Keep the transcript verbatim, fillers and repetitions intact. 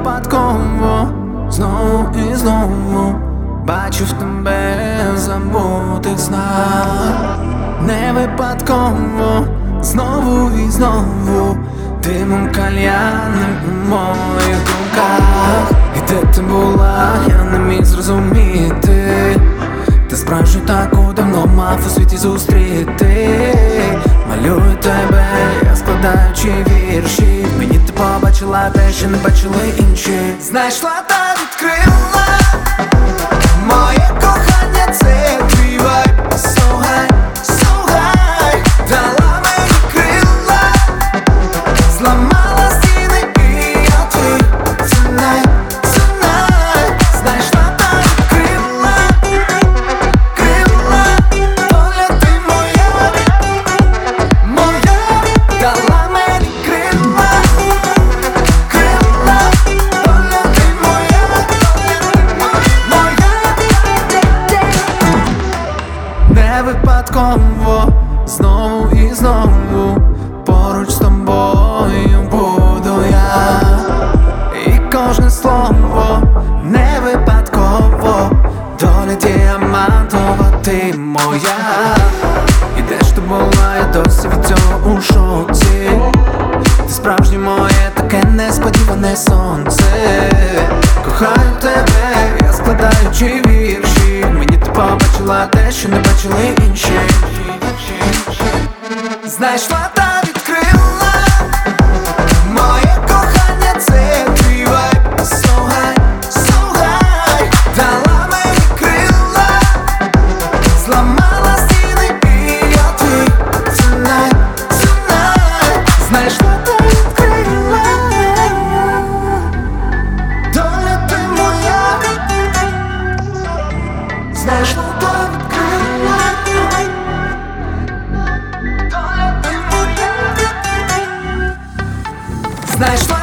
випадково знову і знову бачив тебе в забутих снах. Не випадково знову і знову димом кальянним у моїх думках. І де ти була, я не міг зрозуміти. Ти справжню таку давно мав у світі зустріти. Малюю тебе, я складаючи вірші. Мені ти побачила те, що не бачили інші. Знайшла та відкрила моє кохання, це твій вайб. So high, so high. Дала мені крила, зламала стіни, і я твій. Tonight, tonight. Знайшла та відкрила крила, доля ти моя, моя. Дала мені крила, крила, доля ти моя, моя. Не випадково знову і знову поруч з тобою буду я. І кожне слово не випадково, доля діамантова, ти моя. І де ж ти була, я досі від цього у шоці. Ти справжнє моє, таке несподіване сонце. Кохаю тебе, я складаючи вірші. Мені ти побачила те, що не бачили інші. Знайшла та відкрила моє кохання, це твій вайб. So high, so high. Дала мені крила, зламала стіни, і я твій. Tonight, tonight. Знайшла та відкрила, доля ти моя. Знайшла та відкрила, доля ти моя. Знайшла